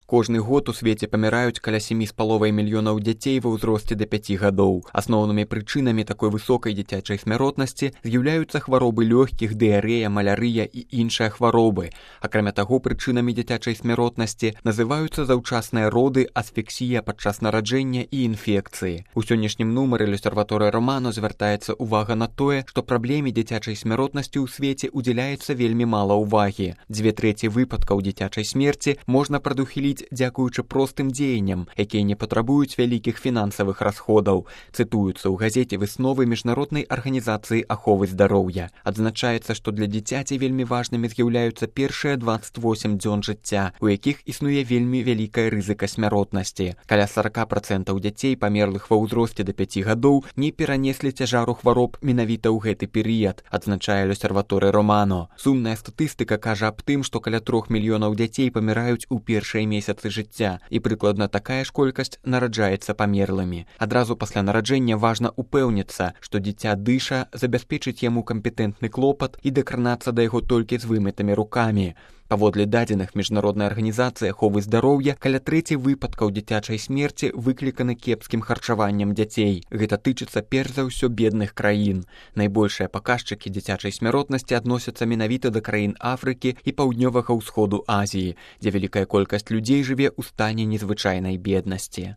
Кожны год у свеце паміраюць каля 7,5 мільёнаў дзяцей ва ўзросце да 5 гадоў. Асноўнымі прычынамі такой высокай дзіцячай смяротнасці з'яўляюцца хваробы лёгкіх, дыярэя, малярыя і іншыя хваробы. Акрамя таго, прычынамі дзіцячай смяротнасці называюцца заўчасныя роды, асфіксія падчас нараджэння і інфекцыі. У сённяшнім нумары L'Osservatore Romano звяртаецца ўвага на тое, што праблеме дзіцячай смяротнасці ў свеце удзяляецца вельмі мала ўвагі. 2/3 выпадкаў дзіцячай смерці можна прадухіліць дзякуючы простым дзеянням, якія не патрабуюць вялікіх фінансавых расходаў. Цытуюцца ў газеце высновы Міжнароднай арганізацыі аховы здароўя. Адзначаецца, што для дзіцяці вельмі важнымі з'яўляюцца першыя 28 дзён жыцця, у якіх існуе вельмі вялікая рызыка смяротнасці. Каля 40% дзяцей, памерлых ва ўзросце да 5 гадоў, не перанеслі цяжару хвароб менавіта ў гэты перыяд, адзначае L'Osservatore Romano. Сумная статыстыка кажа аб тым, што каля 3 мільёнаў дзяцей паміраюць у першыя месяцы жыцця, і прыкладна такая ж колькасць нараджаецца памерлымі. Адразу пасля нараджэння важна упэўніцца, што дзіця дыша, забяспечыць яму кампетэнтны клопат і дакранацца да яго толькі з вымытымі рукамі. Паводле дадзеных Міжнароднай арганізацыі аховы здароўя, каля 1/3 выпадкаў дзіцячай смерці выкліканы кепскім харчаваннем дзяцей. Гэта тычыцца перш за ўсё бедных краін. Найбольшыя паказчыкі дзіцячай смяротнасці адносяцца менавіта да краін Афрыкі і паўднёвага ўсходу Азіі, дзе вялікая колькасць людзей жыве ў стане незвычайнай беднасці.